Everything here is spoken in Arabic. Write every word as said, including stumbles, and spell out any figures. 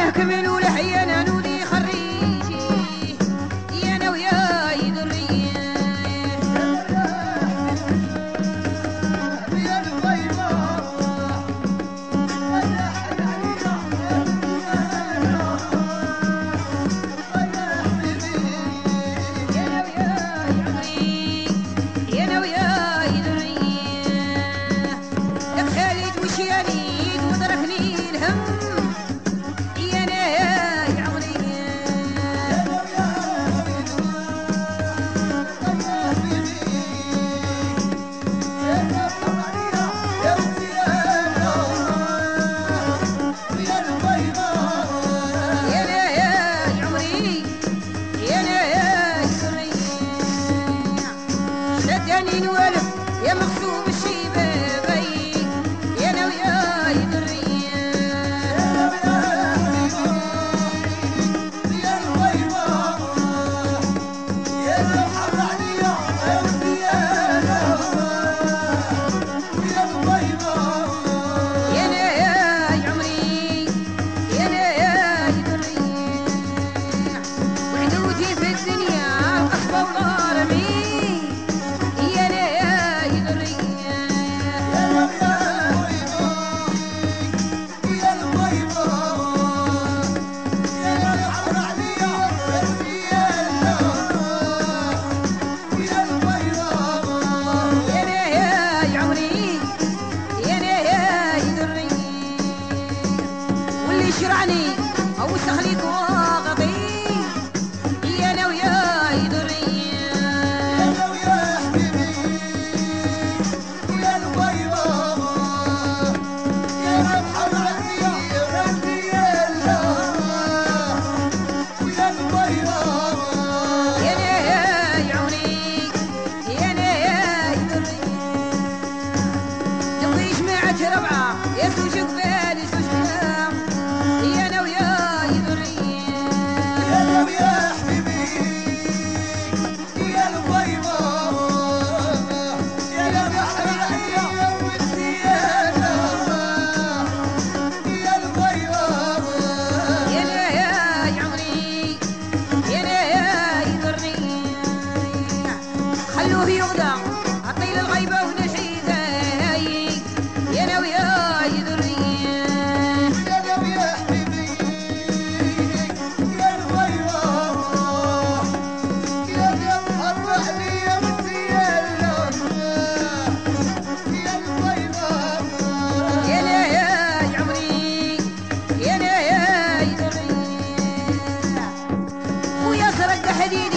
كمل ولحيانا نودي خريجي يا انا وياي دريه يا الغيبه يا مخصوم الشبابي يا انا وياي دريه يا الغيبه يا الحر عليا يا الديانه يا الغيبه يا انا يا عمري يا انا يا دريه وحدودي في الدنيا القصبه والغرامي يشرعني او يستخليك واغطي يا انا وياي دريه يا انا ويا حبيبي يا الغيبه يا الحر عليا يا ربي يا الله ويا الغيبه يا انا يا عوني يا انا يا دريه نبغي جماعه ربعه يا زوج قبال زوج كلام يا انا وياي دريه يا انا ويا حبيبي يا الغيبه يا انا بحر العيا والديانه يا الغيبه يا انا يا عمري يا انا يا دريه خلوه يغدى عطيل الغيبه ونشيده يا انا وياي دريه حديد